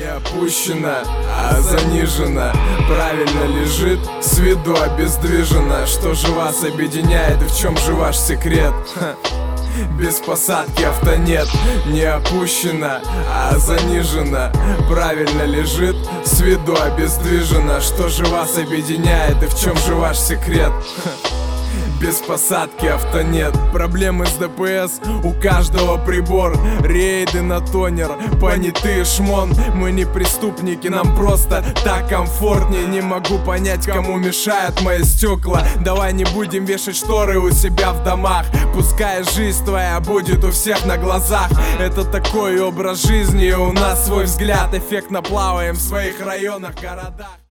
Не опущена, а занижена, правильно лежит, с виду обездвижена. Что же вас объединяет и в чем же ваш секрет? Без посадки авто нет. Не опущена, а занижена, правильно лежит, с виду обездвижена. Что же вас объединяет и в чем же ваш секрет? Без посадки авто нет. Проблемы с ДПС, у каждого прибор. Рейды на тонер, понятые шмон. Мы не преступники, нам просто так комфортнее. Не могу понять, кому мешают мои стекла. Давай не будем вешать шторы у себя в домах. Пускай жизнь твоя будет у всех на глазах. Это такой образ жизни, у нас свой взгляд. Эффектно плаваем в своих районах, городах.